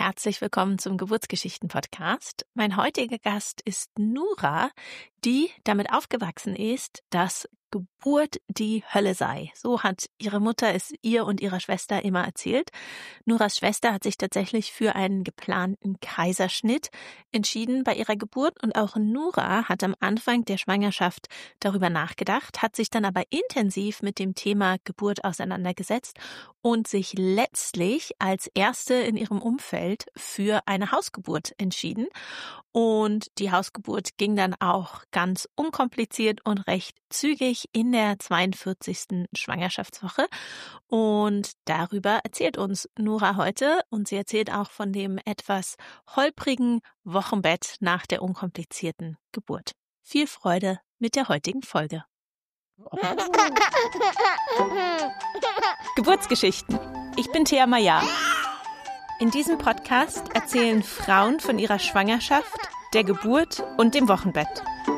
herzlich willkommen zum Geburtsgeschichten-Podcast. Mein heutiger Gast ist Nura, die damit aufgewachsen ist, dass Geburt die Hölle sei. So hat ihre Mutter es ihr und ihrer Schwester immer erzählt. Nuras Schwester hat sich tatsächlich für einen geplanten Kaiserschnitt entschieden bei ihrer Geburt und auch Nura hat am Anfang der Schwangerschaft darüber nachgedacht, hat sich dann aber intensiv mit dem Thema Geburt auseinandergesetzt und sich letztlich als erste in ihrem Umfeld für eine Hausgeburt entschieden. Und die Hausgeburt ging dann auch ganz unkompliziert und recht zügig in der 42. Schwangerschaftswoche. Und darüber erzählt uns Nura heute. Und sie erzählt auch von dem etwas holprigen Wochenbett nach der unkomplizierten Geburt. Viel Freude mit der heutigen Folge. Geburtsgeschichten. Ich bin Thea Maya. In diesem Podcast erzählen Frauen von ihrer Schwangerschaft, der Geburt und dem Wochenbett.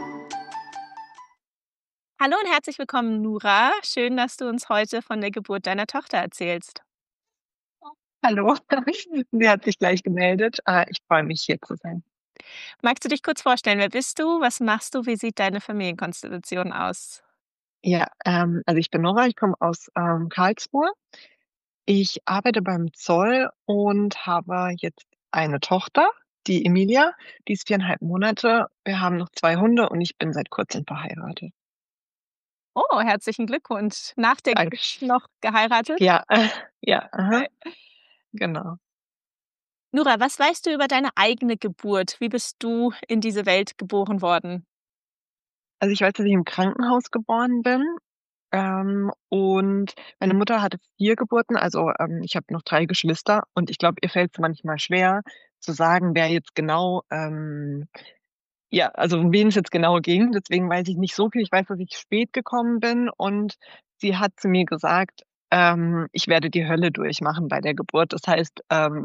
Hallo und herzlich willkommen, Nura. Schön, dass du uns heute von der Geburt deiner Tochter erzählst. Hallo, sie hat sich gleich gemeldet. Ich freue mich, hier zu sein. Magst du dich kurz vorstellen? Wer bist du? Was machst du? Wie sieht deine Familienkonstellation aus? Ja, also ich bin Nora, ich komme aus Karlsruhe. Ich arbeite beim Zoll und habe jetzt eine Tochter, die Emilia, die ist 4,5 Monate. Wir haben noch 2 Hunde und ich bin seit kurzem verheiratet. Oh, herzlichen Glückwunsch. Nach der Danke. Geburt noch geheiratet? Ja, ja, aha, genau. Nura, was weißt du über deine eigene Geburt? Wie bist du in diese Welt geboren worden? Also ich weiß, dass ich im Krankenhaus geboren bin. Und meine Mutter hatte 4 Geburten, also ich habe noch 3 Geschwister und ich glaube, ihr fällt es manchmal schwer zu sagen, wer jetzt genau, ja, also um wen es jetzt genau ging. Deswegen weiß ich nicht so viel. Ich weiß, dass ich spät gekommen bin und sie hat zu mir gesagt, ich werde die Hölle durchmachen bei der Geburt. Das heißt,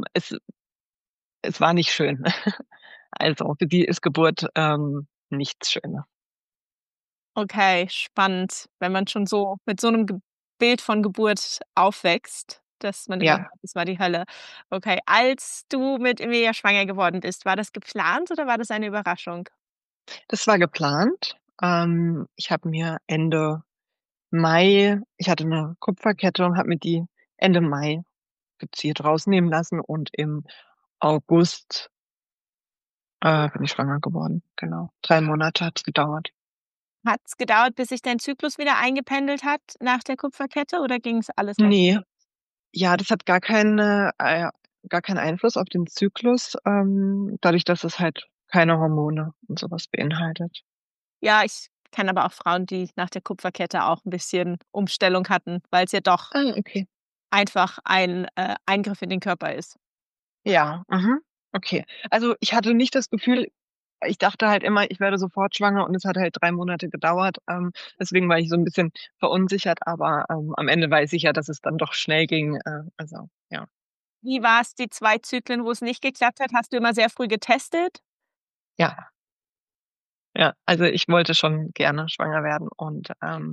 es war nicht schön. Also für die ist Geburt nichts Schönes. Okay, spannend, wenn man schon so mit so einem Bild von Geburt aufwächst, dass man immer Ja, sagt, das war die Hölle. Okay, als du mit Emilia schwanger geworden bist, war das geplant oder war das eine Überraschung? das war geplant. Ich habe mir Ende Mai ich hatte 'ne Kupferkette und habe mir die Ende Mai geziert rausnehmen lassen und im August, bin ich schwanger geworden. Genau. 3 Monate hat's gedauert. Hat's gedauert, bis sich dein Zyklus wieder eingependelt hat nach der Kupferkette oder ging's alles recht? Ne, ja, das hat gar keinen Einfluss auf den Zyklus, dadurch, dass es halt keine Hormone und so was beinhaltet. Ja, ich kenne aber auch Frauen, die nach der Kupferkette auch 'n bisschen Umstellung hatten, weil's ja doch Ah, okay. einfach ein, Eingriff in den Körper ist. Ja, mhm, okay. Also, ich hatte nicht das Gefühl ich dachte halt immer, ich werde sofort schwanger und es hat halt 3 Monate gedauert. Deswegen war ich so 'n bisschen verunsichert, aber, am Ende weiß ich ja, dass es dann doch schnell ging, also, ja. Wie war's die 2 Zyklen, wo's nicht geklappt hat? Hast du immer sehr früh getestet? Ja, ja, also, ich wollte schon gerne schwanger werden und,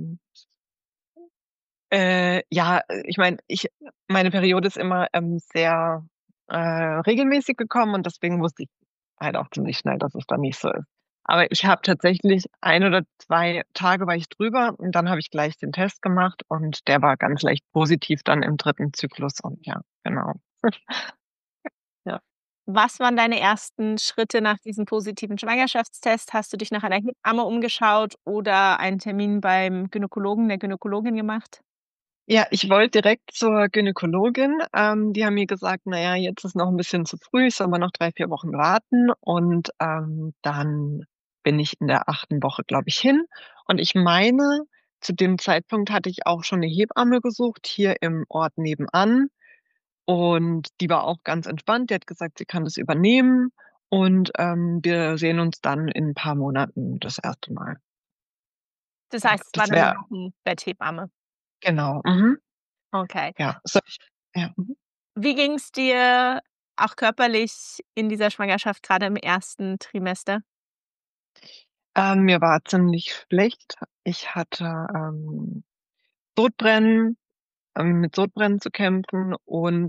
ja, ich meine, meine Periode ist immer, sehr, regelmäßig gekommen und deswegen wusste ich halt auch ziemlich schnell, dass es dann nicht so ist. Aber ich habe tatsächlich 1 oder 2 Tage war ich drüber und dann habe ich gleich den Test gemacht und der war ganz leicht positiv dann im 3. Zyklus und ja, genau. Ja. Was waren deine ersten Schritte nach diesem positiven Schwangerschaftstest? Hast du dich nach einer Hebamme umgeschaut oder einen Termin beim Gynäkologen, der Gynäkologin gemacht? Ja, ich wollte direkt zur Gynäkologin. Die haben mir gesagt: „Na ja, jetzt ist noch 'n bisschen zu früh, ich soll mal noch 3, 4 Wochen warten.“ Und, dann bin ich in der 8. Woche, glaube ich, hin. Und ich meine, zu dem Zeitpunkt hatte ich auch schon 'ne Hebamme gesucht hier im Ort nebenan. Und die war auch ganz entspannt. Die hat gesagt, sie kann das übernehmen und, wir sehen uns dann in 'n paar Monaten das 1. Mal. Das Ja, heißt, es war das 'ne wäre Wochenbetthebamme. genau, mhm. Okay. Ja, soll ich ja, mhm. Wie ging's dir auch körperlich in dieser Schwangerschaft, grade im 1. Trimester? Mir war ziemlich schlecht. Ich hatte, Sodbrennen mit Sodbrennen zu kämpfen und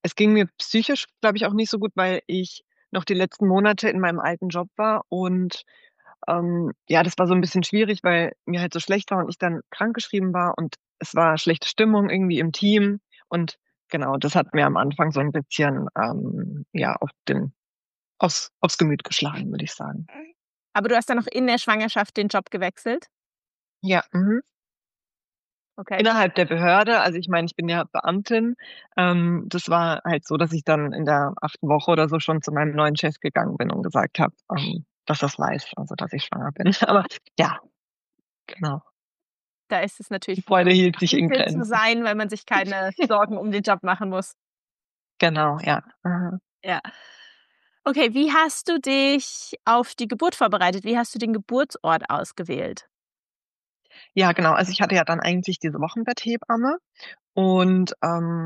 es ging mir psychisch, glaube ich, auch nicht so gut, weil ich noch die letzten Monate in meinem alten Job war und ja, das war so ein bisschen schwierig, weil mir halt so schlecht war und ich dann krankgeschrieben war und es war schlechte Stimmung irgendwie im Team und genau, das hat mir am Anfang so ein bisschen, ja, aufs Gemüt geschlagen, würde ich sagen. Aber du hast dann noch in der Schwangerschaft den Job gewechselt? Ja, mhm. Okay. Innerhalb der Behörde, also ich meine, ich bin ja Beamtin, das war halt so, dass ich dann in der 8. Woche oder so schon zu meinem neuen Chef gegangen bin und gesagt habe, dass das weiß, also dass ich schwanger bin. Aber ja, genau. Da ist es Die natürlich Freude gut, hielt sich in Beamtin zu Grenzen. sein, weil man sich keine Sorgen um den Job machen muss. Genau, ja. Mhm. Ja. Okay, wie hast du dich auf die Geburt vorbereitet? Wie hast du den Geburtsort ausgewählt? Ja, genau. Also, ich hatte ja dann eigentlich diese Wochenbetthebamme und,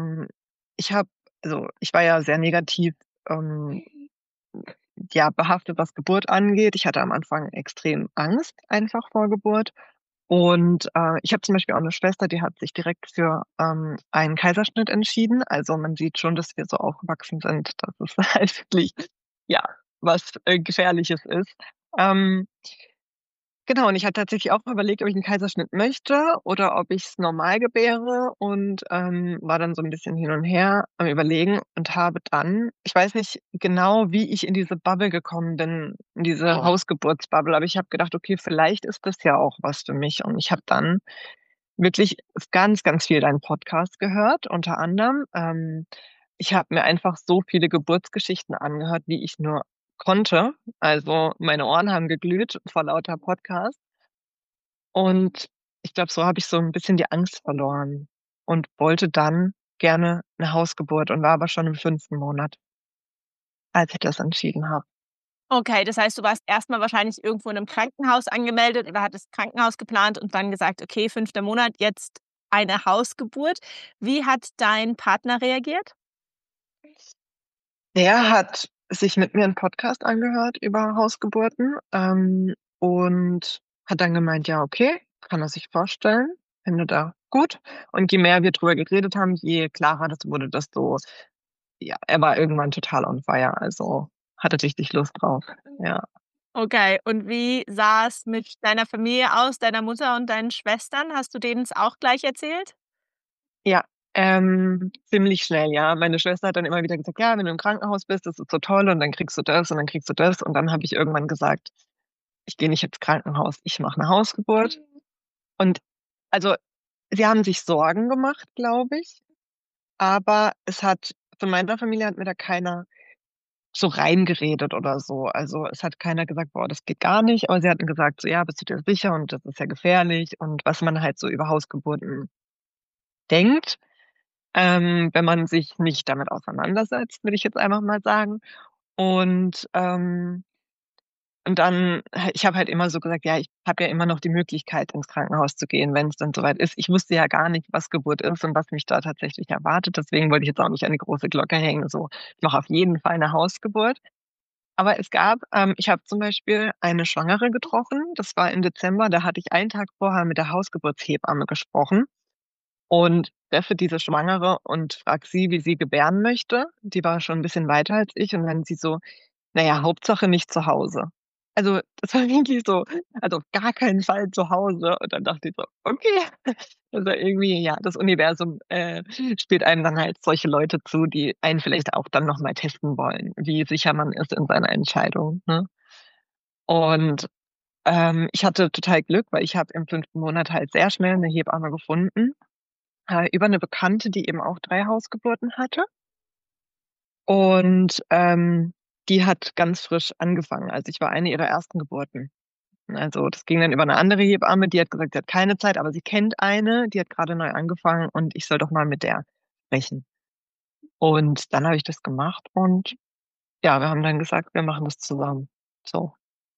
ich war ja sehr negativ, ähm, ja, behaftet, was Geburt angeht. Ich hatte am Anfang extrem Angst einfach vor Geburt und, ich habe zum Beispiel auch 'ne Schwester, die hat sich direkt für, einen Kaiserschnitt entschieden. Also, man sieht schon, dass wir so aufgewachsen sind, dass es halt wirklich, ja, was, Gefährliches ist. Ähm Genau, und ich hatte tatsächlich auch überlegt, ob ich 'n Kaiserschnitt möchte oder ob ich's normal gebäre und, war dann so 'n bisschen hin und her am Überlegen und habe dann ich weiß nicht genau, wie ich in diese Bubble gekommen bin, in diese Hausgeburtsbubble, aber ich habe gedacht: „Okay, vielleicht ist das ja auch was für mich.“ Und ich habe dann wirklich ganz, ganz viel deinen Podcast gehört, unter anderem. Ich habe mir einfach so viele Geburtsgeschichten angehört, wie ich nur konnte. Also, meine Ohren haben geglüht vor lauter Podcast. Und ich glaube, so habe ich so 'n bisschen die Angst verloren und wollte dann gerne 'ne Hausgeburt und war aber schon im 5. Monat, als ich das entschieden habe. Okay, das heißt, du warst erst mal wahrscheinlich irgendwo in 'nem Krankenhaus angemeldet oder hattest Krankenhaus geplant und dann gesagt: „Okay, 5. Monat, jetzt eine Hausgeburt.“ Wie hat dein Partner reagiert? Der hat sich mit mir 'n Podcast angehört über Hausgeburten, und hat dann gemeint: „Ja, okay, kann er sich vorstellen, findet er gut.“ Und je mehr wir drüber geredet haben, je klarer das wurde, desto ja, er war irgendwann total on fire, also hatte richtig Lust drauf, ja. Okay, und wie sah es mit deiner Familie aus, deiner Mutter und deinen Schwestern? Hast du denen's auch gleich erzählt? Ja, ziemlich schnell, ja. Meine Schwester hat dann immer wieder gesagt: „Ja, wenn du im Krankenhaus bist, das ist so toll und dann kriegst du das und dann kriegst du das.“ Und dann habe ich irgendwann gesagt: „Ich gehe nicht ins Krankenhaus, ich mache 'ne Hausgeburt.“ Und also, sie haben sich Sorgen gemacht, glaube ich, aber es hat von meiner Familie hat mir da keiner so reingeredet oder so. Also, es hat keiner gesagt: „Boah, das geht gar nicht.“ Aber sie hatten gesagt so: „Ja, bist du dir sicher und das ist ja gefährlich“ und was man halt so über Hausgeburten denkt. Wenn man sich nicht damit auseinandersetzt, würde ich jetzt einfach mal sagen. Und, und dann ich habe halt immer so gesagt: „Ja, ich habe ja immer noch die Möglichkeit, ins Krankenhaus zu gehen, wenn's dann so weit ist.“ Ich wusste ja gar nicht, was Geburt ist und was mich da tatsächlich erwartet. Deswegen wollte ich jetzt auch nicht an die große Glocke hängen, so: „Ich mache auf jeden Fall 'ne Hausgeburt.“ Aber es gab ich habe zum Beispiel eine Schwangere getroffen, das war im Dezember, da hatte ich einen Tag vorher mit der Hausgeburtshebamme gesprochen. Und treffe diese Schwangere und frage sie, wie sie gebären möchte. Die war schon 'n bisschen weiter als ich und dann sie so: „Na ja, Hauptsache nicht zu Hause.“ Also, das war wirklich so also, auf gar keinen Fall zu Hause. Und dann dachte ich so: „Okay.“ Also, irgendwie, ja, das Universum, spielt einem dann halt solche Leute zu, die einen vielleicht auch dann noch mal testen wollen, wie sicher man ist in seiner Entscheidung, ne? Und, ich hatte total Glück, weil ich habe im 5. Monat halt sehr schnell 'ne Hebamme gefunden. Über 'ne Bekannte, die eben auch 3 Hausgeburten hatte. Und, die hat ganz frisch angefangen. Also, ich war eine ihrer ersten Geburten. Also, das ging dann über 'ne andere Hebamme, die hat gesagt, sie hat keine Zeit, aber sie kennt eine, die hat grade neu angefangen und ich soll doch mal mit der sprechen. Und dann habe ich das gemacht und ja, wir haben dann gesagt, wir machen das zusammen. So.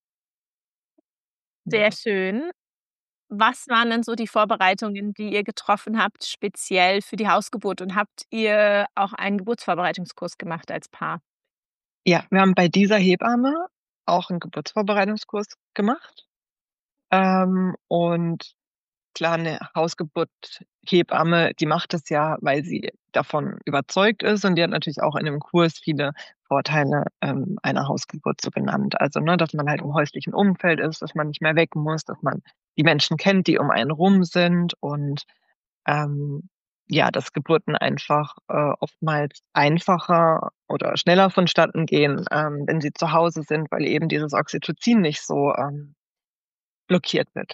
Sehr schön. Was waren denn so die Vorbereitungen, die ihr getroffen habt, speziell für die Hausgeburt? Und habt ihr auch einen Geburtsvorbereitungskurs gemacht als Paar? Ja, wir haben bei dieser Hebamme auch 'n Geburtsvorbereitungskurs gemacht, und klar, eine Hausgeburtshebamme, die macht das ja, weil sie davon überzeugt ist und die hat natürlich auch in dem Kurs viele Vorteile einer Hausgeburt so genannt. Also, ne, dass man halt im häuslichen Umfeld ist, dass man nicht mehr weg muss, dass man die Menschen kennt, die um einen rum sind und ähm, ja, dass Geburten einfach oftmals einfacher oder schneller vonstatten gehen, wenn sie zu Hause sind, weil eben dieses Oxytocin nicht so blockiert wird.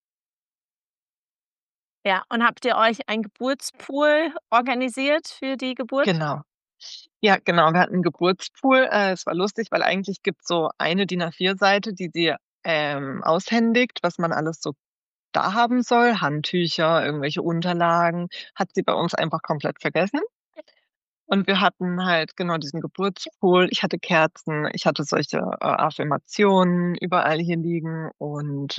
Ja, und habt ihr euch ein Geburtspool organisiert für die Geburt? Genau. Ja, genau. Wir hatten 'n Geburtspool. Es war lustig, weil eigentlich gibt's so eine DIN A4-Seite, die sie aushändigt, was man alles so da haben soll, Handtücher, irgendwelche Unterlagen, hat sie bei uns einfach komplett vergessen. Und wir hatten halt genau diesen Geburtspool. Ich hatte Kerzen, ich hatte solche Affirmationen überall hier liegen und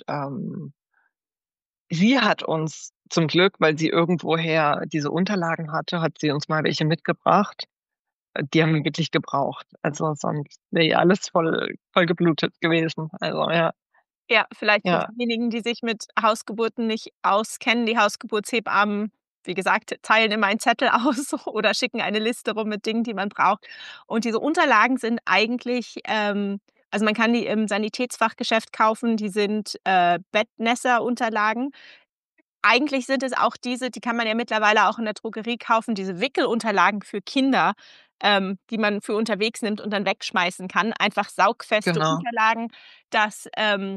sie hat uns zum Glück, weil sie irgendwoher diese Unterlagen hatte, hat sie uns mal welche mitgebracht. Die haben wir wirklich gebraucht. Also, sonst wäre ja alles voll geblutet gewesen. Also, ja, Ja, vielleicht für ja, diejenigen, die sich mit Hausgeburten nicht auskennen. Die Hausgeburtshebammen, wie gesagt, teilen immer einen Zettel aus oder schicken eine Liste rum mit Dingen, die man braucht. Und diese Unterlagen sind eigentlich also, man kann die im Sanitätsfachgeschäft kaufen, die sind, Bettnässer-Unterlagen. Eigentlich sind es auch diese, die kann man ja mittlerweile auch in der Drogerie kaufen, diese Wickelunterlagen für Kinder, die man für unterwegs nimmt und dann wegschmeißen kann. Einfach saugfeste genau. Unterlagen, dass,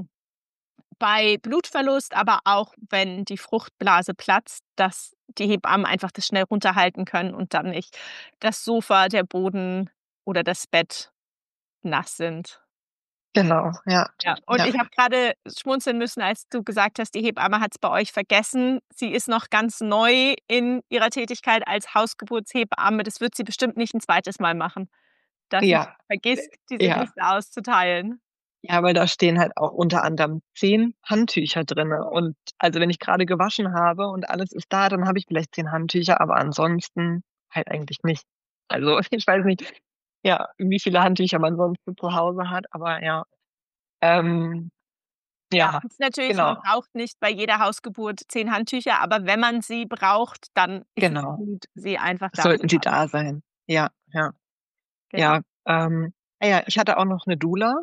bei Blutverlust, aber auch wenn die Fruchtblase platzt, dass die Hebammen einfach das schnell runterhalten können und dann nicht das Sofa, der Boden oder das Bett nass sind. Genau, ja, Ja, und ja, ich habe grade schmunzeln müssen, als du gesagt hast, die Hebamme hat's bei euch vergessen. Sie ist noch ganz neu in ihrer Tätigkeit als Hausgeburtshebamme. Das wird sie bestimmt nicht 'n zweites Mal machen, dass sie ja, vergisst, diese ja. Liste auszuteilen. Ja, weil da stehen halt auch unter anderem 10 Handtücher drinne und also, wenn ich grade gewaschen habe und alles ist da, dann habe ich vielleicht 10 Handtücher, aber ansonsten halt eigentlich nicht. Also, ich weiß nicht, ja, wie viele Handtücher man sonst so zu Hause hat, aber ja. Ähm, Ja, ja, ist natürlich, man genau, braucht nicht bei jeder Hausgeburt 10 Handtücher, aber wenn man sie braucht, dann ist es genau. gut, sie einfach da zu Sollten sie haben. da sein. Ja, ja, Genau. ja. Ja, ich hatte auch noch 'ne Doula,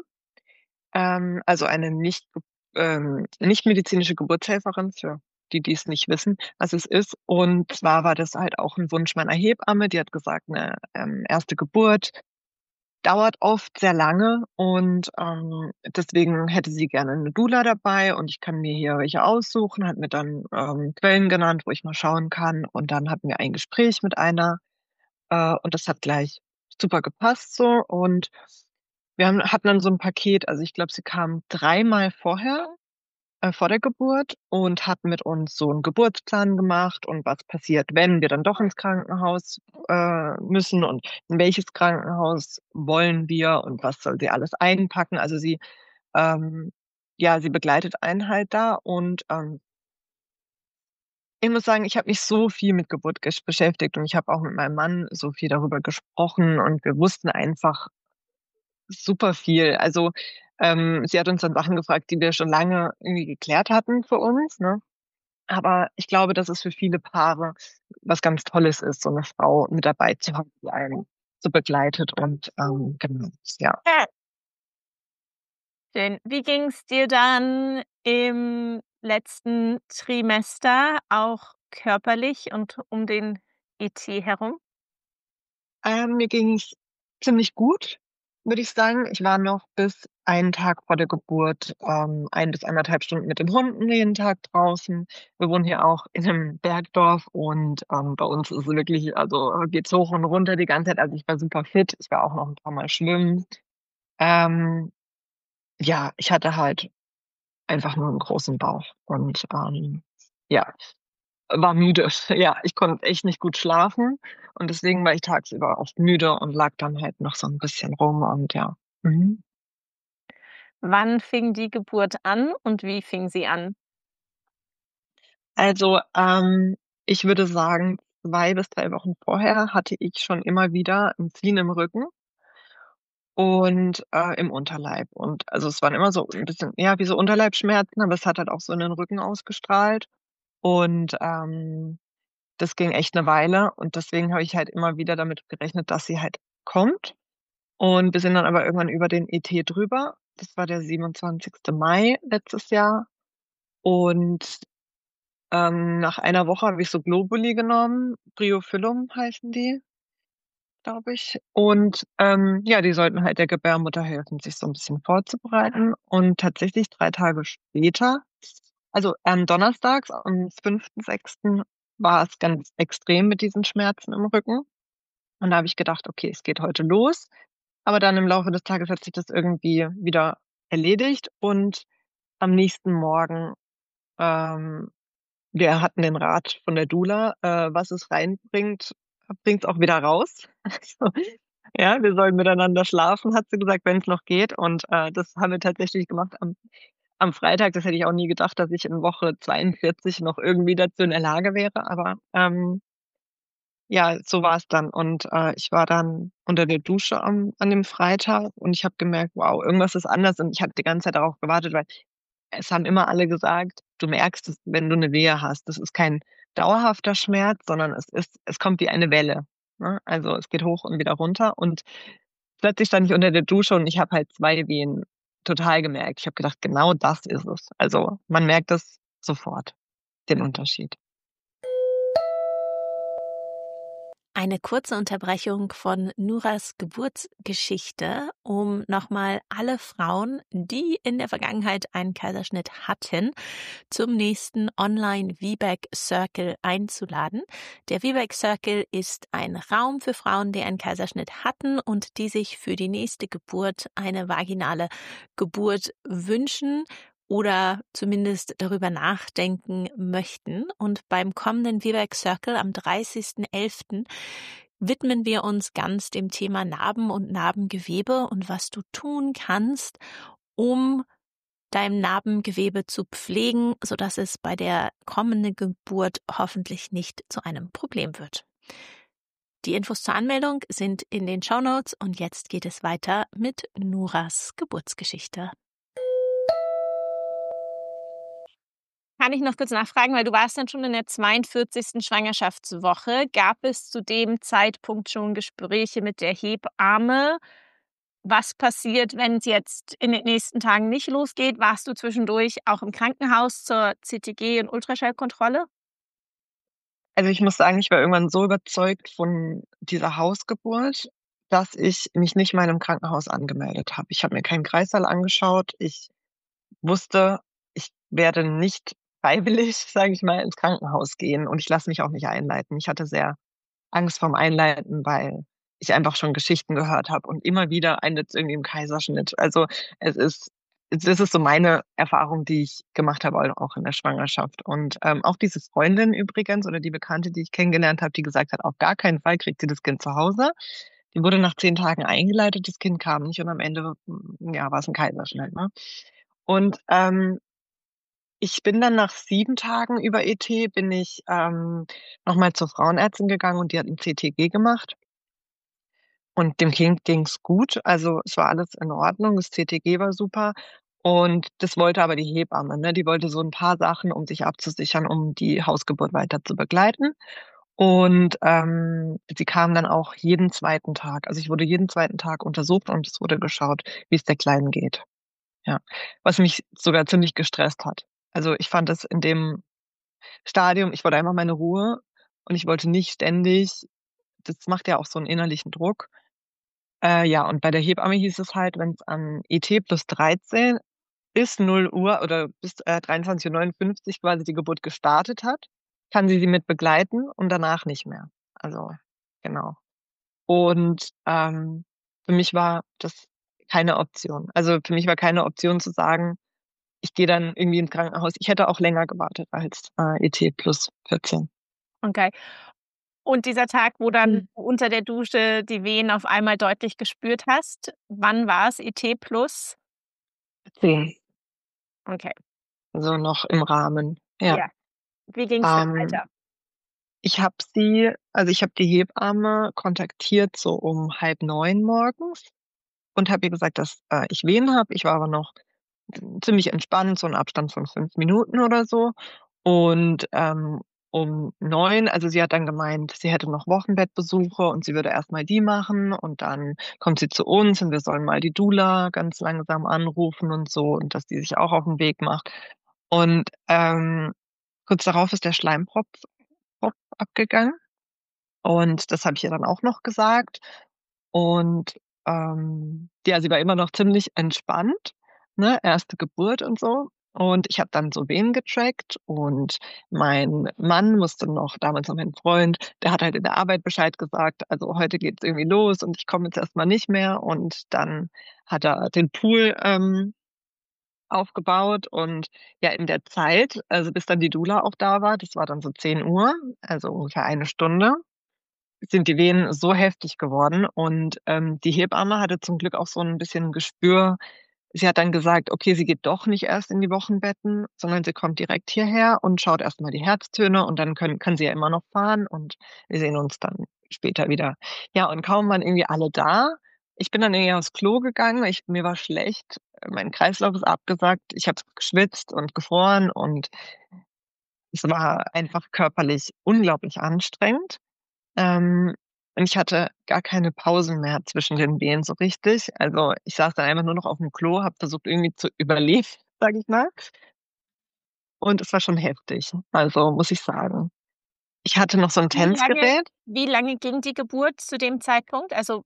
also eine nichtmedizinische Geburtshelferin, für die, die's nicht wissen, was es ist. Und zwar war das halt auch 'n Wunsch meiner Hebamme. Die hat gesagt, 'ne, 1. Geburt dauert oft sehr lange und, deswegen hätte sie gerne 'ne Doula dabei und ich kann mir hier welche aussuchen, hat mir dann, Quellen genannt, wo ich mal schauen kann. Und dann hatten wir ein Gespräch mit einer, und das hat gleich super gepasst so und hatten dann so 'n Paket, also, ich glaube, sie kam dreimal vorher, vor der Geburt und hat mit uns so 'n Geburtsplan gemacht und was passiert, wenn wir dann doch ins Krankenhaus, müssen und in welches Krankenhaus wollen wir und was soll sie alles einpacken. Also, ähm ja, sie begleitet einen halt da und, ich muss sagen, ich habe mich so viel mit Geburt beschäftigt und ich habe auch mit meinem Mann so viel darüber gesprochen und wir wussten einfach super viel. Also, sie hat uns dann Sachen gefragt, die wir schon lange irgendwie geklärt hatten für uns, ne? Aber ich glaube, dass es für viele Paare was ganz Tolles ist, so 'ne Frau mit dabei zu haben, die einen so begleitet und, genau, ja. Schön. Wie ging's dir dann im letzten Trimester, auch körperlich und um den ET herum? Mir ging's ziemlich gut, würde ich sagen. Ich war noch bis einen Tag vor der Geburt, 1 bis 1,5 Stunden mit den Hunden jeden Tag draußen. Wir wohnen hier auch in 'nem Bergdorf und, bei uns ist es wirklich also, geht's hoch und runter die ganze Zeit. Also, ich war super fit. Ich war auch noch 'n paarmal schwimmen. Ähm, ja, ich hatte halt einfach nur 'n großen Bauch und, ja, war müde. Ja, ich konnte echt nicht gut schlafen und deswegen war ich tagsüber oft müde und lag dann halt noch so 'n bisschen rum und ja. Mhm. Wann fing die Geburt an und wie fing sie an? Also, ich würde sagen, 2 bis 3 Wochen vorher hatte ich schon immer wieder 'n Ziehen im Rücken und, im Unterleib. Und also, es waren immer so 'n bisschen, ja, wie so Unterleibsschmerzen, aber es hat halt auch so in den Rücken ausgestrahlt. Und das ging echt eine Weile und deswegen habe ich halt immer wieder damit gerechnet, dass sie halt kommt. Und wir sind dann aber irgendwann über den ET drüber. Das war der 27. Mai letztes Jahr. Und nach einer Woche habe ich so Globuli genommen. Briophyllum heißen die, glaube ich. Und ja, die sollten halt der Gebärmutter helfen, sich so ein bisschen vorzubereiten. Und tatsächlich 3 Tage später, also donnerstags, am 5.6., war es ganz extrem mit diesen Schmerzen im Rücken. Und da habe ich gedacht, okay, es geht heute los. Aber dann im Laufe des Tages hat sich das irgendwie wieder erledigt. Und am nächsten Morgen, ähm, wir hatten den Rat von der Doula, was es reinbringt, bringt es auch wieder raus. Also, ja, wir sollen miteinander schlafen, hat sie gesagt, wenn es noch geht. Und das haben wir tatsächlich gemacht am Freitag. Das hätte ich auch nie gedacht, dass ich in Woche 42 noch irgendwie dazu in der Lage wäre. Aber ja, so war es dann. Und ich war dann unter der Dusche an dem Freitag und ich habe gemerkt, wow, irgendwas ist anders. Und ich habe die ganze Zeit darauf gewartet, weil es haben immer alle gesagt, du merkst es, wenn du eine Wehe hast. Das ist kein dauerhafter Schmerz, sondern es kommt wie eine Welle. Ne? Also es geht hoch und wieder runter. Und plötzlich stand ich unter der Dusche und ich habe halt 2 Wehen total gemerkt. Ich habe gedacht, genau das ist es. Also man merkt es sofort, den Unterschied. Eine kurze Unterbrechung von Nuras Geburtsgeschichte, um nochmal alle Frauen, die in der Vergangenheit einen Kaiserschnitt hatten, zum nächsten Online-VBAC Circle einzuladen. Der VBAC Circle ist ein Raum für Frauen, die einen Kaiserschnitt hatten und die sich für die nächste Geburt eine vaginale Geburt wünschen oder zumindest darüber nachdenken möchten. Und beim kommenden VBAC Circle am 30.11. widmen wir uns ganz dem Thema Narben und Narbengewebe und was du tun kannst, um dein Narbengewebe zu pflegen, sodass es bei der kommenden Geburt hoffentlich nicht zu einem Problem wird. Die Infos zur Anmeldung sind in den Shownotes und jetzt geht es weiter mit Nuras Geburtsgeschichte. Kann ich noch kurz nachfragen, weil du warst dann schon in der 42. Schwangerschaftswoche. Gab es zu dem Zeitpunkt schon Gespräche mit der Hebamme? Was passiert, wenn es jetzt in den nächsten Tagen nicht losgeht? Warst du zwischendurch auch im Krankenhaus zur CTG- und Ultraschallkontrolle? Also ich muss sagen, ich war irgendwann so überzeugt von dieser Hausgeburt, dass ich mich nicht mal im Krankenhaus angemeldet habe. Ich habe mir keinen Kreissaal angeschaut. Ich wusste, ich werde nicht freiwillig, sage ich mal, ins Krankenhaus gehen und ich lasse mich auch nicht einleiten. Ich hatte sehr Angst vorm Einleiten, weil ich einfach schon Geschichten gehört habe und immer wieder endet es irgendwie im Kaiserschnitt. Also es ist, es ist so meine Erfahrung, die ich gemacht habe, auch in der Schwangerschaft. Und auch diese Freundin übrigens oder die Bekannte, die ich kennengelernt habe, die gesagt hat, auf gar keinen Fall kriegt sie das Kind zu Hause. Die wurde nach 10 Tagen eingeleitet, das Kind kam nicht und am Ende, ja, war es ein Kaiserschnitt, ne? Und ich bin dann nach 7 Tagen über ET, bin ich nochmal zur Frauenärztin gegangen und die hat ein CTG gemacht. Und dem Kind ging's gut. Also es war alles in Ordnung. Das CTG war super. Und das wollte aber die Hebamme, ne? Die wollte so ein paar Sachen, um sich abzusichern, um die Hausgeburt weiter zu begleiten. Und sie kam dann auch jeden zweiten Tag. Also ich wurde jeden zweiten Tag untersucht und es wurde geschaut, wie es der Kleinen geht. Ja. Was mich sogar ziemlich gestresst hat. Also ich fand es in dem Stadium, ich wollte einfach meine Ruhe und ich wollte nicht ständig, das macht ja auch so einen innerlichen Druck. Ja, und bei der Hebamme hieß es halt, wenn es an ET plus 13 bis 0 Uhr oder bis 23:59 Uhr quasi die Geburt gestartet hat, kann sie mit begleiten und danach nicht mehr. Also, genau. Und für mich war das keine Option. Also für mich war keine Option zu sagen, ich gehe dann irgendwie ins Krankenhaus. Ich hätte auch länger gewartet als ET plus 14. Okay. Und dieser Tag, wo dann Mhm. unter der Dusche die Wehen auf einmal deutlich gespürt hast, wann war es? ET plus? 10, Okay, also noch im Rahmen. Ja. ja. Wie ging's dann Ähm, weiter? ich habe die Hebamme kontaktiert so um 8:30 morgens und habe ihr gesagt, dass ich Wehen habe. Ich war aber noch ziemlich entspannt, so 'n Abstand von 5 Minuten oder so. Und um 9, also sie hat dann gemeint, sie hätte noch Wochenbettbesuche und sie würde erst mal die machen und dann kommt sie zu uns und wir sollen mal die Doula ganz langsam anrufen und so und dass die sich auch auf 'n Weg macht. Und, kurz darauf ist der Schleimpropf abgegangen und das habe ich ihr dann auch noch gesagt. Und, ja, sie war immer noch ziemlich entspannt, ne, erste Geburt und so. Und ich habe dann so Wehen getrackt und mein Mann musste noch damals noch mein Freund, der hat halt in der Arbeit Bescheid gesagt: „Also, heute geht's irgendwie los und ich komme jetzt erst mal nicht mehr.“ Und dann hat er den Pool, aufgebaut und ja, in der Zeit, also bis dann die Doula auch da war, das war dann so 10 Uhr, also ungefähr eine Stunde, sind die Wehen so heftig geworden und, die Hebamme hatte zum Glück auch so 'n bisschen Gespür. Sie hat dann gesagt: „Okay, sie geht doch nicht erst in die Wochenbetten, sondern sie kommt direkt hierher und schaut erst mal die Herztöne und dann kann sie ja immer noch fahren und wir sehen uns dann später wieder.“ Ja, und kaum waren irgendwie alle da, ich bin dann irgendwie aufs Klo gegangen, mir war schlecht, mein Kreislauf ist abgesackt, ich habe geschwitzt und gefroren und es war einfach körperlich unglaublich anstrengend. Ähm, und ich hatte gar keine Pausen mehr zwischen den Wehen so richtig. Also, ich saß dann einfach nur noch aufm Klo, habe versucht, irgendwie zu überleben, sage ich mal. Und es war schon heftig, also, muss ich sagen. Ich hatte noch so 'n Wie lange Tanzgerät, wie lange ging die Geburt zu dem Zeitpunkt? Also,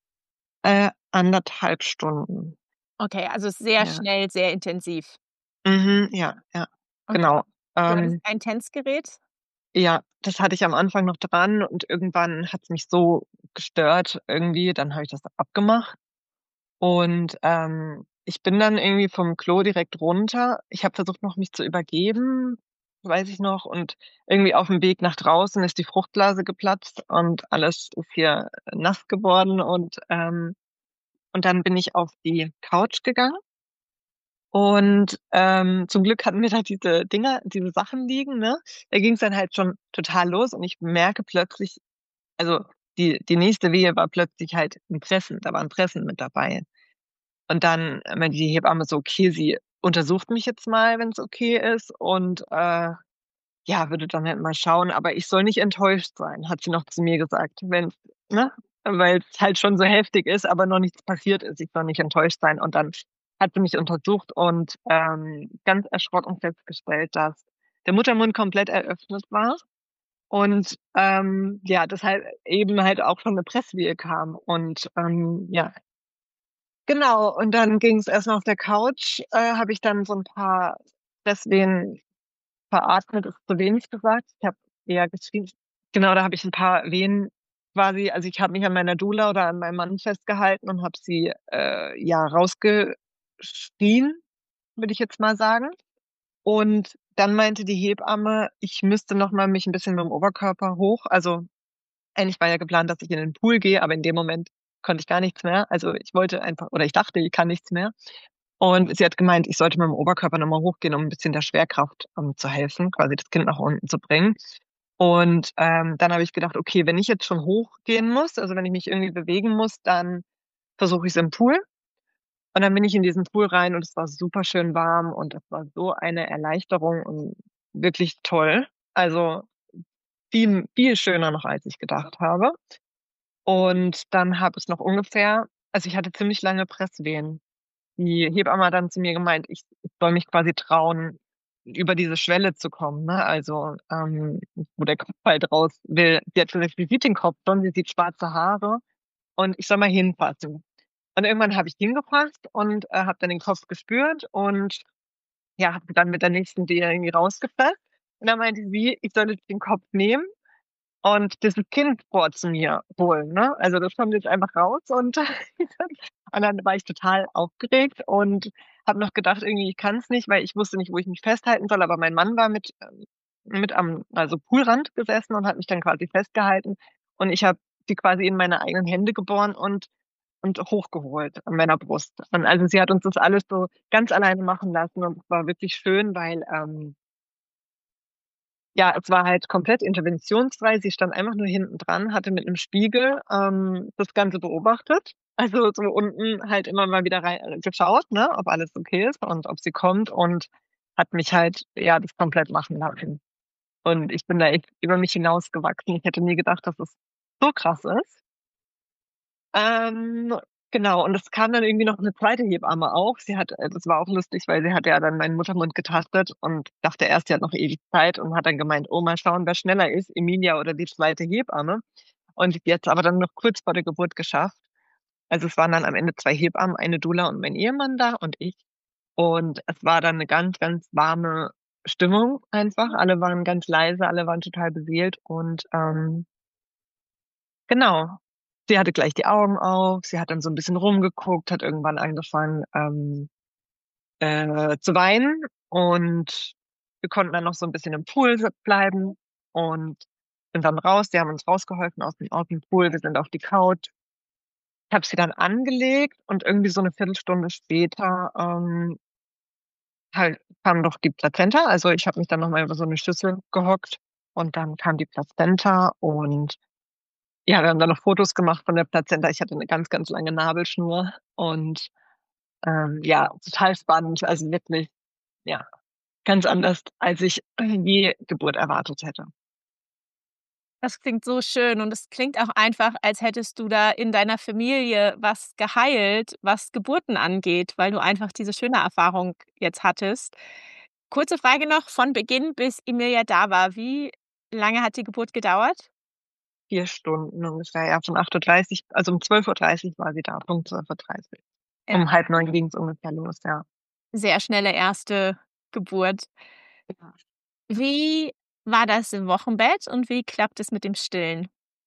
1,5 Stunden. okay, also sehr Ja. schnell, sehr intensiv. Mhm, ja, ja, Okay. genau. Du hattest Ähm, ein TENS-Gerät? ja, das hatte ich am Anfang noch dran und irgendwann hat's mich so gestört irgendwie, dann habe ich das abgemacht. Und, ich bin dann irgendwie vom Klo direkt runter. Ich habe versucht, noch mich zu übergeben, weiß ich noch, und irgendwie aufm Weg nach draußen ist die Fruchtblase geplatzt und alles ist hier nass geworden und dann bin ich auf die Couch gegangen und, zum Glück hatten wir da diese Sachen liegen, ne? Da ging's dann halt schon total los und ich merke plötzlich, also, die nächste Wehe war plötzlich halt 'n Pressen, da war 'n Pressen mit dabei. Und dann meinte die Hebamme so: „Okay, sie untersucht mich jetzt mal, wenn's okay ist und, ja, würde dann halt mal schauen, aber ich soll nicht enttäuscht sein“, hat sie noch zu mir gesagt, wenn's, ne, weil's halt schon so heftig ist, aber noch nichts passiert ist. Ich soll nicht enttäuscht sein. Und dann hat sie mich untersucht und, ganz erschrocken festgestellt, dass der Muttermund komplett eröffnet war und, ja, das halt eben halt auch schon 'ne Presswehe kam und, ja, genau, und dann ging's erst mal auf der Couch, habe ich dann so 'n paar Presswehen veratmet ist zu wenig gesagt. Ich habe eher geschrien. Genau, da habe ich 'n paar Wehen quasi, also, ich habe mich an meiner Doula oder an meinem Mann festgehalten und habe sie, ja, rausgeschrien, würde ich jetzt mal sagen. Und dann meinte die Hebamme, ich müsste noch mal mich 'n bisschen mit'm Oberkörper hoch, also, eigentlich war ja geplant, dass ich in den Pool gehe, aber in dem Moment konnte ich gar nichts mehr. Also, ich wollte einfach, oder ich dachte, ich kann nichts mehr. Und sie hat gemeint, ich sollte mit'm Oberkörper noch mal hochgehen, um 'n bisschen der Schwerkraft, zu helfen, quasi das Kind nach unten zu bringen. Und, dann habe ich gedacht: „Okay, wenn ich jetzt schon hochgehen muss, also, wenn ich mich irgendwie bewegen muss, dann versuche ich's im Pool.“ Und dann bin ich in diesen Pool rein und es war super schön warm und das war so eine Erleichterung und wirklich toll. Also, viel schöner noch, als ich gedacht habe. Und dann habe ich noch ungefähr, also, ich hatte ziemlich lange Presswehen. Die Hebamme hat dann zu mir gemeint, ich soll mich quasi trauen, über diese Schwelle zu kommen, ne? Also, wo der Kopf halt raus will. Sie hat gesagt, sie sieht den Kopf schon, sie sieht schwarze Haare und ich soll mal hinfassen. Und irgendwann habe ich hingefasst und, habe dann den Kopf gespürt und, ja, habe dann mit der nächsten Wehe irgendwie rausgefasst. Und dann meinte sie, ich soll jetzt den Kopf nehmen und dieses Kind vor zu mir holen, ne? Also, das kommt jetzt einfach raus und und dann war ich total aufgeregt und habe noch gedacht, irgendwie, ich kann's nicht, weil ich wusste nicht, wo ich mich festhalten soll, aber mein Mann war mit am, also, Poolrand gesessen und hat mich dann quasi festgehalten und ich habe sie quasi in meine eigenen Hände geboren und hochgeholt an meiner Brust. Und also, sie hat uns das alles so ganz alleine machen lassen und es war wirklich schön, weil, ja, es war halt komplett interventionsfrei. Sie stand einfach nur hinten dran, hatte mit 'nem Spiegel, das Ganze beobachtet. Also, so unten halt immer mal wieder geschaut, ne, ob alles okay ist und ob sie kommt. Und hat mich halt, ja, das komplett machen lassen. Und ich bin da echt über mich hinausgewachsen. Ich hätte nie gedacht, dass es so krass ist. Ähm, genau, und es kam dann irgendwie noch eine zweite Hebamme auch. Das war auch lustig, weil sie hat ja dann meinen Muttermund getastet und dachte erst, sie hat noch ewig Zeit und hat dann gemeint: „Oh, mal schauen, wer schneller ist, Emilia oder die zweite Hebamme." Und die hat's aber dann noch kurz vor der Geburt geschafft. Also, es waren dann am Ende 2 Hebammen, eine Doula und mein Ehemann da und ich. Und es war dann eine ganz, ganz warme Stimmung einfach. Alle waren ganz leise, alle waren total beseelt und, genau. Sie hatte gleich die Augen auf, sie hat dann so 'n bisschen rumgeguckt, hat irgendwann angefangen, zu weinen und wir konnten dann noch so 'n bisschen im Pool bleiben und sind dann raus. Die haben uns rausgeholfen aus'm Pool. Wir sind auf die Couch. Ich habe sie dann angelegt und irgendwie so 'ne Viertelstunde später, halt kam doch die Plazenta. Also, ich habe mich dann noch mal über so 'ne Schüssel gehockt und dann kam die Plazenta und ja, wir haben dann noch Fotos gemacht von der Plazenta. Ich hatte 'ne ganz, ganz lange Nabelschnur und, ja, total spannend. Also, wirklich, ja, ganz anders, als ich je Geburt erwartet hätte. Das klingt so schön und es klingt auch einfach, als hättest du da in deiner Familie was geheilt, was Geburten angeht, weil du einfach diese schöne Erfahrung jetzt hattest. Kurze Frage noch, von Beginn bis Emilia da war, wie lange hat die Geburt gedauert? 4 Stunden ungefähr, ja, von 8:30 also, um 12:30 war sie da, Punkt 12:30. Ja. Um 8:30 ging's ungefähr los, ja. Sehr schnelle erste Geburt. Ja. Wie war das im Wochenbett und wie klappt es mit dem Stillen?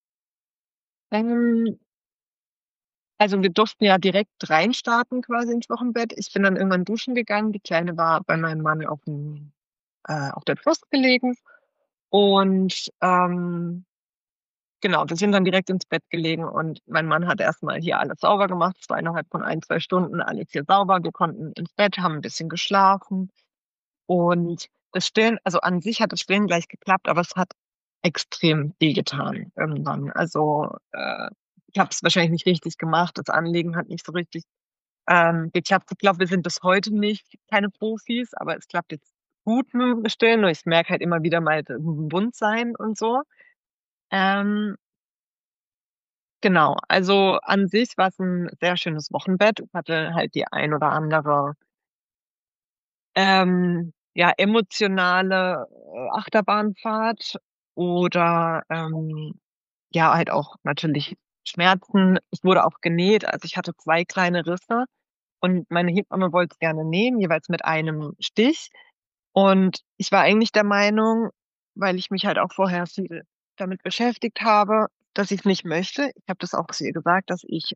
Ähm, also, wir durften ja direkt reinstarten quasi ins Wochenbett. Ich bin dann irgendwann duschen gegangen. Die Kleine war bei meinem Mann auf der Brust gelegen und, genau, wir sind dann direkt ins Bett gelegen und mein Mann hat erst mal hier alles sauber gemacht. Es war innerhalb von 1, 2 Stunden alles hier sauber. Wir konnten ins Bett, haben 'n bisschen geschlafen und das Stillen, also, an sich hat das Stillen gleich geklappt, aber es hat extrem wehgetan irgendwann. Also, ich habe es wahrscheinlich nicht richtig gemacht. Das Anlegen hat nicht so richtig, geklappt. Ich glaube, wir sind bis heute nicht keine Profis, aber es klappt jetzt gut mit'm Stillen, nur ich merke halt immer wieder mal d Wundsein und so. Ähm, genau, also an sich war's 'n sehr schönes Wochenbett. Ich hatte halt die ein oder andere, ja, emotionale, Achterbahnfahrt oder, ja, halt auch natürlich Schmerzen. Ich wurde auch genäht, also ich hatte 2 kleine Risse und meine Hebamme wollte's gerne nähen, jeweils mit einem Stich. Und ich war eigentlich der Meinung, weil ich mich halt auch vorher viel damit beschäftigt habe, dass ich's nicht möchte. Ich habe das auch zu ihr gesagt,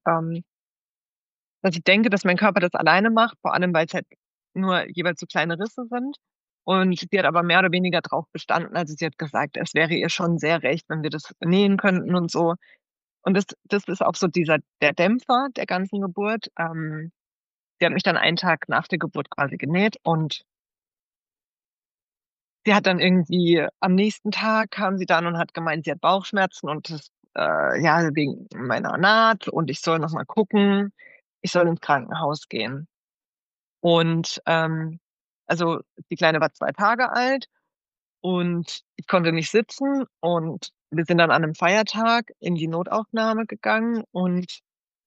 dass ich denke, dass mein Körper das alleine macht, vor allem weil's halt nur jeweils so kleine Risse sind. Und sie hat aber mehr oder weniger drauf bestanden. Also, sie hat gesagt, es wäre ihr schon sehr recht, wenn wir das nähen könnten und so. Und das ist auch so der Dämpfer der ganzen Geburt. Sie hat mich dann einen Tag nach der Geburt quasi genäht und sie hat dann irgendwie am nächsten Tag kam sie dann und hat gemeint, sie hat Bauchschmerzen und das, ja, wegen meiner Naht und ich soll noch mal gucken. Ich soll ins Krankenhaus gehen. Und, also, die Kleine war 2 Tage alt und ich konnte nicht sitzen und wir sind dann an 'nem Feiertag in die Notaufnahme gegangen und,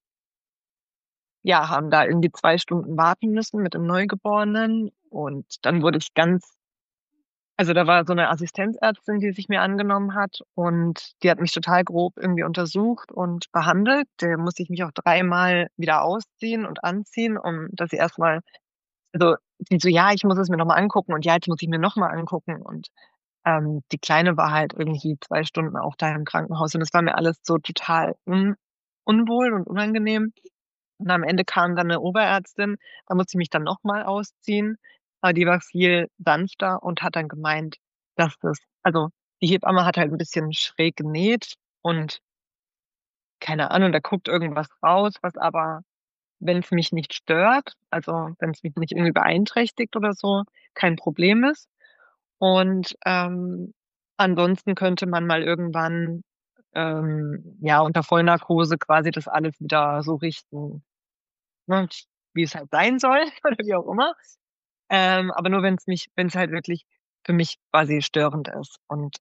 ja, haben da irgendwie 2 Stunden warten müssen mit dem Neugeborenen und dann wurde ich ganz, also, da war so 'ne Assistenzärztin, die sich mir angenommen hat und die hat mich total grob irgendwie untersucht und behandelt. Da musste ich mich auch dreimal wieder ausziehen und anziehen, dass sie erst mal, also, sie so: „Ja, ich muss es mir noch mal angucken" und: „Ja, jetzt muss ich mir noch mal angucken." Und, die Kleine war halt irgendwie 2 Stunden auch da im Krankenhaus und das war mir alles so total unwohl und unangenehm. Und am Ende kam dann 'ne Oberärztin, da musste ich mich dann noch mal ausziehen, aber die war viel sanfter und hat dann gemeint, dass das, also, die Hebamme hat halt 'n bisschen schräg genäht und keine Ahnung, da guckt irgendwas raus, was aber, wenn's mich nicht stört, also, wenn's mich nicht irgendwie beeinträchtigt oder so, kein Problem ist. Und, ansonsten könnte man mal irgendwann, ja, unter Vollnarkose quasi das alles wieder so richten, ne, wie es halt sein soll oder wie auch immer. Aber nur wenn es halt wirklich für mich quasi störend ist. Und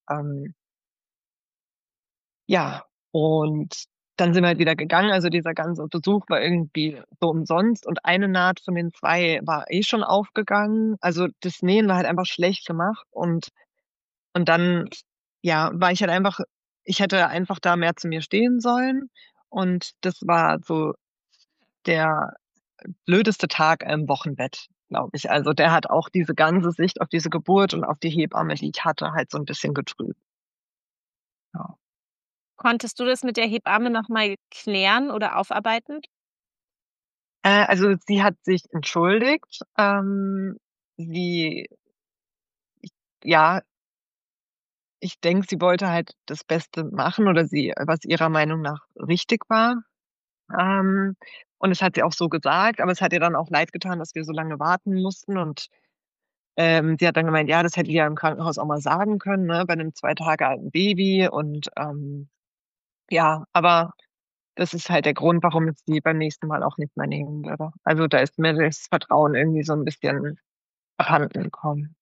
ja, und dann sind wir halt wieder gegangen. Also dieser ganze Besuch war irgendwie so umsonst und eine Naht von den zwei war eh schon aufgegangen. Also das Nähen war halt einfach schlecht gemacht und dann, ja, war ich halt einfach, ich hätte einfach da mehr zu mir stehen sollen und das war so der blödeste Tag im Wochenbett, glaube ich. Also der hat auch diese ganze Sicht auf diese Geburt und auf die Hebamme, die ich hatte, halt so ein bisschen getrübt. Ja. Konntest du das mit der Hebamme nochmal klären oder aufarbeiten? Also sie hat sich entschuldigt. Sie, ja, ich denke, sie wollte halt das Beste machen oder was ihrer Meinung nach richtig war. Ähm, und es hat sie auch so gesagt, aber es hat ihr dann auch leid getan, dass wir so lange warten mussten. Und sie hat dann gemeint, ja, das hätte ich ja im Krankenhaus auch mal sagen können, ne, bei einem 2 Tage alten Baby. Und ja, aber das ist halt der Grund, warum ich sie beim nächsten Mal auch nicht mehr nehmen würde. Also da ist mir das Vertrauen irgendwie so ein bisschen abhanden gekommen.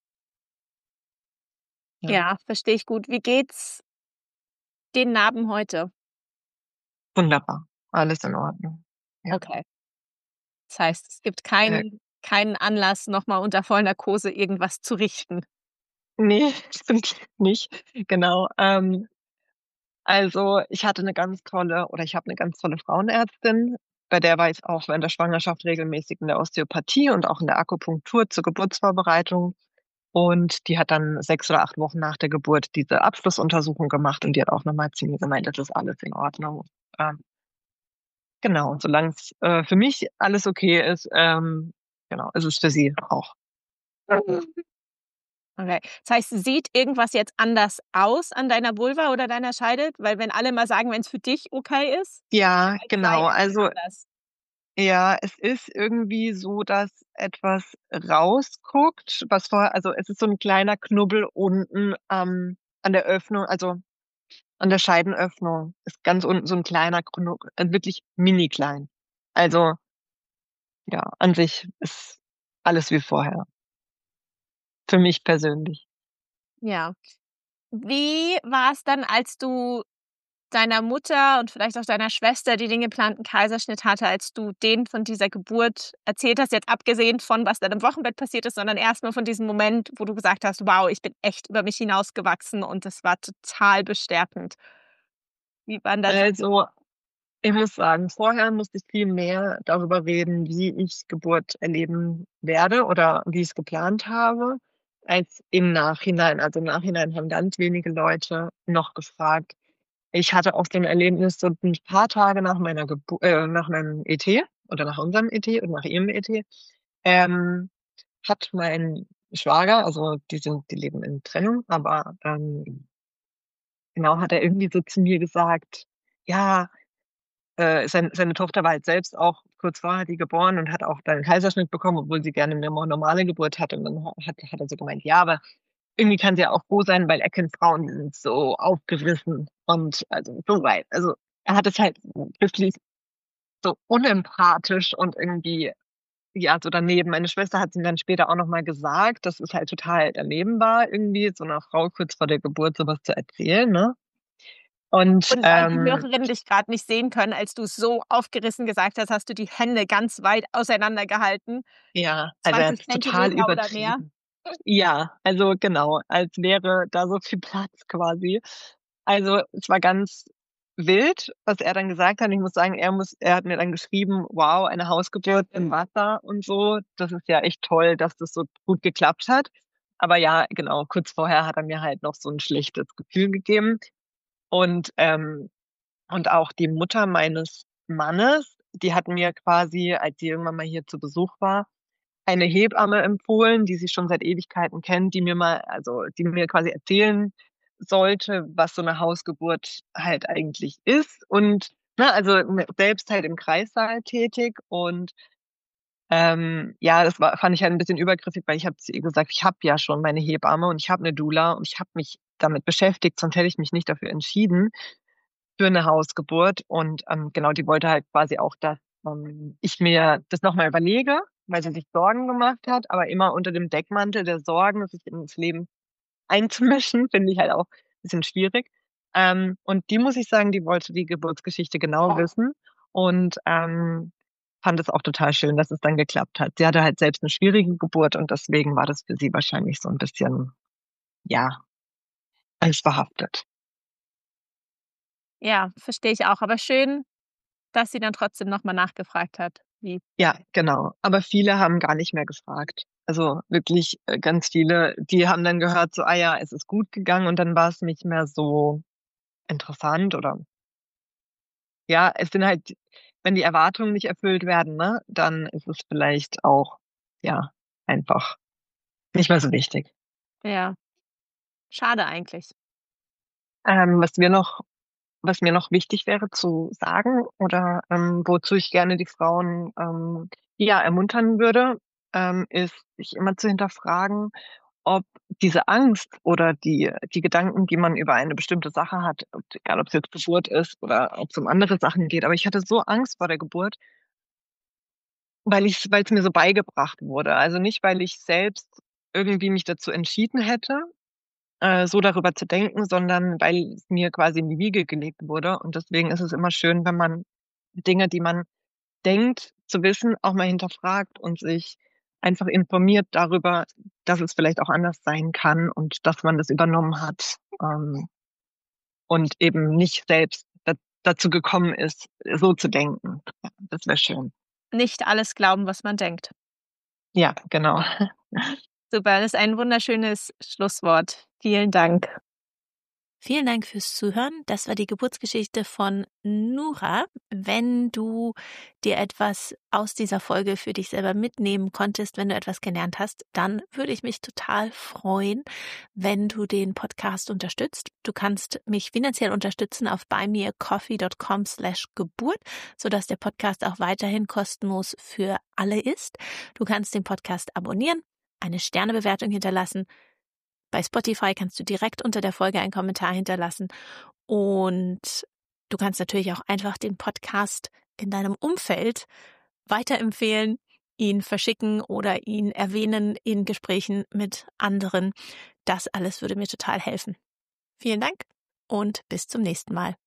Ja. Ja, verstehe ich gut. Wie geht's den Narben heute? Wunderbar. Alles in Ordnung. Ja. Okay. Das heißt, es gibt Äh, keinen Anlass, nochmal unter Vollnarkose irgendwas zu richten. ne, stimmt nicht. Genau. Also, ich hatte eine ganz tolle oder ich habe eine ganz tolle Frauenärztin, bei der war ich auch während der Schwangerschaft regelmäßig in der Osteopathie und auch in der Akupunktur zur Geburtsvorbereitung. Und die hat dann 6 oder 8 Wochen nach der Geburt diese Abschlussuntersuchung gemacht und die hat auch noch mal zu mir gemeint, das ist alles in Ordnung. Ähm, genau, solang's, für mich alles okay ist, genau, ist es für sie auch. Okay. Das heißt, sieht irgendwas jetzt anders aus an deiner Vulva oder deiner Scheide? Weil wenn alle mal sagen, wenn es für dich okay ist, Ja, als sei genau. es Also, anders. ja, es ist irgendwie so, dass etwas rausguckt, was vorher, also, es ist so 'n kleiner Knubbel unten, an der Öffnung, also, an der Scheidenöffnung ist ganz unten so 'n kleiner wirklich mini klein. Also, ja, an sich ist alles wie vorher, für mich persönlich. Ja. Wie war es dann, als du deiner Mutter und vielleicht auch deiner Schwester, die den geplanten Kaiserschnitt hatte, als du denen von dieser Geburt erzählt hast, jetzt abgesehen von, was dann im Wochenbett passiert ist, sondern erst mal von diesem Moment, wo du gesagt hast: „Wow, ich bin echt über mich hinausgewachsen und das war total bestärkend.“ Wie waren da so Also, ich muss sagen, vorher musste ich viel mehr darüber reden, wie ich Geburt erleben werde oder wie ich's geplant habe, als im Nachhinein. Also, im Nachhinein haben ganz wenige Leute noch gefragt. Ich hatte auch so 'n Erlebnis, so 'n paar Tage nach meinem ET oder nach unserem ET und nach ihrem ET, ähm, hat mein Schwager, also die leben in Trennung, aber, genau, hat er irgendwie so zu mir gesagt: „Ja, seine Tochter war halt selbst auch kurz vorher die geboren und hat auch dann 'n Kaiserschnitt bekommen, obwohl sie gerne 'ne normale Geburt hatte. Und dann hat er so gemeint: „Ja, aber irgendwie kann sie ja auch froh sein, weil er kennt Frauen, die sind so aufgerissen und also so weit.“ Also, er hat es halt wirklich so unempathisch und irgendwie, ja, so daneben. Meine Schwester hat's ihm dann später auch noch mal gesagt, dass es halt total daneben war, irgendwie so 'ner Frau kurz vor der Geburt so was zu erzählen, ne? Und, und weil die Hörerinnen dich grad nicht sehen können, als du so aufgerissen gesagt hast, hast du die Hände ganz weit auseinandergehalten, ja, also, er 20 hat's total Zentimeter oder mehr. übertrieben. Ja, also genau, als wäre da so viel Platz quasi. Also, es war ganz wild, was er dann gesagt hat. Ich muss sagen, er hat mir dann geschrieben: „Wow, eine Hausgeburt im Wasser und so. Das ist ja echt toll, dass das so gut geklappt hat.“ Aber ja, genau, kurz vorher hat er mir halt noch so 'n schlechtes Gefühl gegeben. Und, und auch die Mutter meines Mannes, die hat mir quasi, als sie irgendwann mal hier zu Besuch war, eine Hebamme empfohlen, die sie schon seit Ewigkeiten kennt, die mir quasi erzählen sollte, was so 'ne Hausgeburt halt eigentlich ist und, ne, also, selbst halt im Kreissaal tätig und, ja, das fand ich halt 'n bisschen übergriffig, weil ich habe zu ihr gesagt: „Ich habe ja schon meine Hebamme und ich habe 'ne Doula und ich habe mich damit beschäftigt, sonst hätte ich mich nicht dafür entschieden für 'ne Hausgeburt.“ Und, genau, die wollte halt quasi auch, dass, ich mir das noch mal überlege, weil sie sich Sorgen gemacht hat, aber immer unter dem Deckmantel der Sorgen, sich ins Leben einzumischen, finde ich halt auch ein bisschen schwierig. Und die muss ich sagen, die wollte die Geburtsgeschichte genau wissen und, fand es auch total schön, dass es dann geklappt hat. Sie hatte halt selbst eine schwierige Geburt und deswegen war das für sie wahrscheinlich so ein bisschen, ja, angstbehaftet. Ja, verstehe ich auch. Aber schön, dass sie dann trotzdem noch mal nachgefragt hat, wie. Ja, genau. Aber viele haben gar nicht mehr gefragt. Also, wirklich, ganz viele, die haben dann gehört so: „Ah ja, es ist gut gegangen“, und dann war es nicht mehr so interessant oder ja, es sind halt, wenn die Erwartungen nicht erfüllt werden, ne, dann ist es vielleicht auch, ja, einfach nicht mehr so wichtig. Ja, schade eigentlich. Ähm, was mir noch was mir noch wichtig wäre zu sagen oder, wozu ich gerne die Frauen, ja, ermuntern würde, ist, sich immer zu hinterfragen, ob diese Angst oder die Gedanken, die man über eine bestimmte Sache hat, egal ob's jetzt Geburt ist oder ob's um andere Sachen geht, aber ich hatte so Angst vor der Geburt, weil's mir so beigebracht wurde. Also, nicht, weil ich selbst irgendwie mich dazu entschieden hätte, so darüber zu denken, sondern weil es mir quasi in die Wiege gelegt wurde. Und deswegen ist es immer schön, wenn man Dinge, die man denkt zu wissen, auch mal hinterfragt und sich einfach informiert darüber, dass es vielleicht auch anders sein kann und dass man das übernommen hat, und eben nicht selbst dazu gekommen ist, so zu denken. Ja, das wäre schön. Nicht alles glauben, was man denkt. Ja, genau. Super, das ist ein wunderschönes Schlusswort. Vielen Dank. Vielen Dank fürs Zuhören. Das war die Geburtsgeschichte von Nura. Wenn du dir etwas aus dieser Folge für dich selber mitnehmen konntest, wenn du etwas gelernt hast, dann würde ich mich total freuen, wenn du den Podcast unterstützt. Du kannst mich finanziell unterstützen auf buymeacoffee.com/Geburt, sodass der Podcast auch weiterhin kostenlos für alle ist. Du kannst den Podcast abonnieren, eine Sternebewertung hinterlassen. Bei Spotify kannst du direkt unter der Folge einen Kommentar hinterlassen und du kannst natürlich auch einfach den Podcast in deinem Umfeld weiterempfehlen, ihn verschicken oder ihn erwähnen in Gesprächen mit anderen. Das alles würde mir total helfen. Vielen Dank und bis zum nächsten Mal.